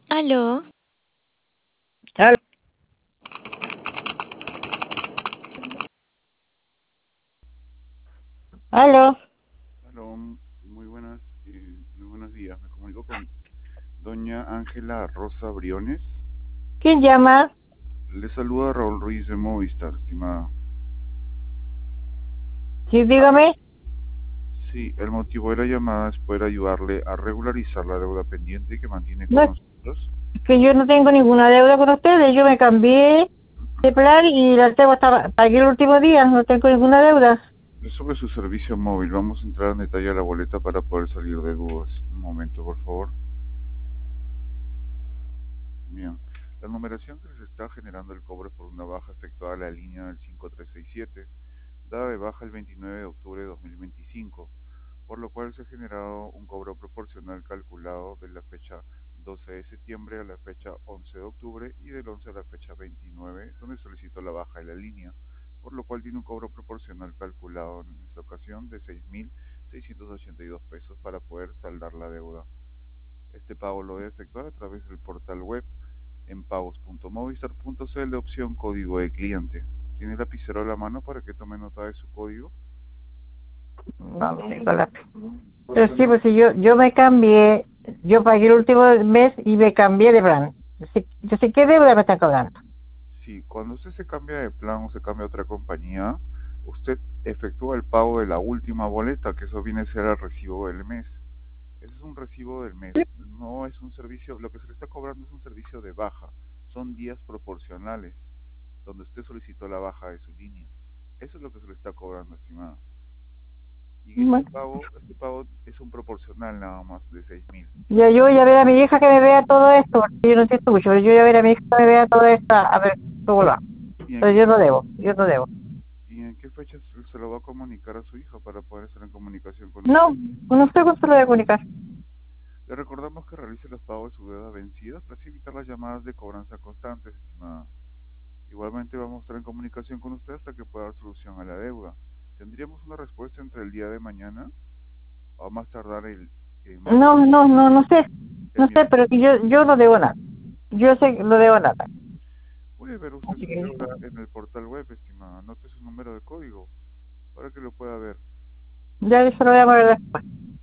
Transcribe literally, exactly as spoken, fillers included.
Aló, Al- Aló, Aló, muy buenas, eh, muy buenos días. Me comunico con doña Ángela Rosa Briones. ¿quién llama? Le saluda Raúl Ruiz de Movistar, estimada. Sí, dígame. Sí, el motivo de la llamada es poder ayudarle a regularizar la deuda pendiente que mantiene No, con es nosotros. que yo no tengo ninguna deuda con ustedes. Yo me cambié de plan y la tengo hasta pagué el último día. No tengo ninguna deuda. Es sobre su servicio móvil. Vamos a entrar en detalle a la boleta para poder salir de dudas. Un momento, por favor. Bien. La numeración que les está generando el cobro es por una baja efectuada a la línea del cinco tres seis siete, dada de baja el veintinueve de octubre de dos mil veinticinco, por lo cual se ha generado un cobro proporcional calculado de la fecha doce de septiembre a la fecha once de octubre y del once a la fecha veintinueve, donde solicitó la baja de la línea, por lo cual tiene un cobro proporcional calculado en esta ocasión de seis mil seiscientos ochenta y dos pesos para poder saldar la deuda. Este pago lo debe efectuar a través del portal web en pagos punto movistar punto cl, opción código de cliente. ¿Tiene el lapicero a la mano para que tome nota de su código? No, no tengo la. Pero sí, pues si yo, yo me cambié, yo pagué el último mes y me cambié de plan. Yo sé, yo sé qué deuda me están cobrando. Sí, cuando usted se cambia de plan o se cambia a otra compañía, usted efectúa el pago de la última boleta, que eso viene a ser el recibo del mes. Ese es un recibo del mes, no es un servicio, lo que se le está cobrando es un servicio de baja. Son días proporcionales, donde usted solicitó la baja de su línea. Eso es lo que se le está cobrando, estimado. Y este Bueno, pago, este pago es un proporcional nada más de seis mil. ya yo voy a ver a mi hija que me vea todo esto, porque yo no entiendo mucho, pero yo voy a ver a mi hija que me vea todo esto, a ver cómo lo hago. ¿Y en Pero qué yo no fecha, debo, yo no debo. y en qué fecha se se lo va a comunicar a su hija para poder estar en comunicación con No, usted? no sé cuánto lo voy a comunicar. Le recordamos que realice los pagos de su deuda vencida para así evitar las llamadas de cobranza constantes, estimada. Igualmente vamos a estar en comunicación con usted hasta que pueda dar solución a la deuda. Tendríamos una respuesta entre el día de mañana o a más tardar el, el No, martes, no, no, no sé, el no sé, miércoles. pero que yo, yo no debo nada. Yo sé que no debo nada. Puede ver usted Así su que deuda en el portal web, estimada. Anote su número de código para que lo pueda ver. ya eso lo voy a ver después.